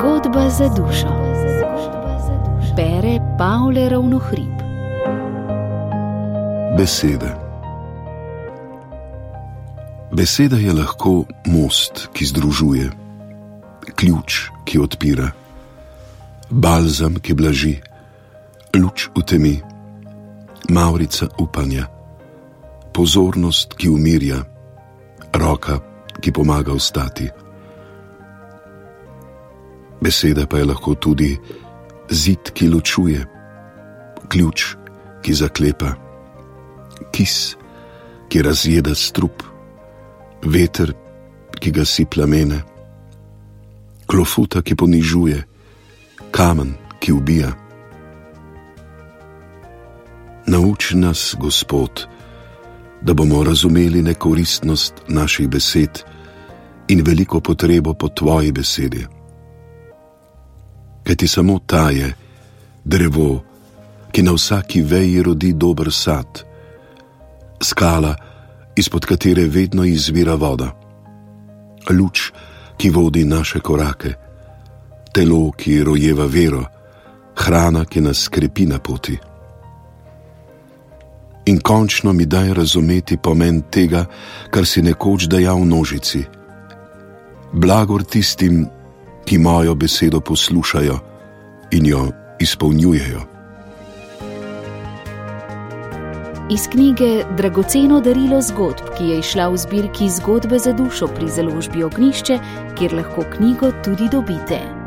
Zgodba za dušo. Bere Pavle Ravnohrib. Besede. Beseda je lahko most, ki združuje, ključ, ki odpira, balzam, ki blaži, luč v temi, mavrica upanja, pozornost, ki umirja, roka, ki pomaga vstati. Beseda pa je lahko tudi zid, ki ločuje, ključ, ki zaklepa, kis, ki razjeda strup, veter, ki gasi plamene, klofuta, ki ponižuje, kamen, ki ubija. Nauči nas, Gospod, da bomo razumeli nekoristnost naših besed in veliko potrebo po tvoji besedi. Kajti samo ta je drevo, ki na vsaki veji rodi dober sad, skala, izpod katere vedno izvira voda, luč, ki vodi naše korake, telo, ki rojeva vero, hrana, ki nas krepi na poti. In končno mi daj razumeti pomen tega, kar si nekoč dejal množici. Blagor tistim, ki mojo besedo poslušajo in jo izpolnjujejo. Iz knjige Dragoceno darilo zgodb, ki je izšla v zbirki Zgodbe za dušo pri založbi Ognjišče, kjer lahko knjigo tudi dobite.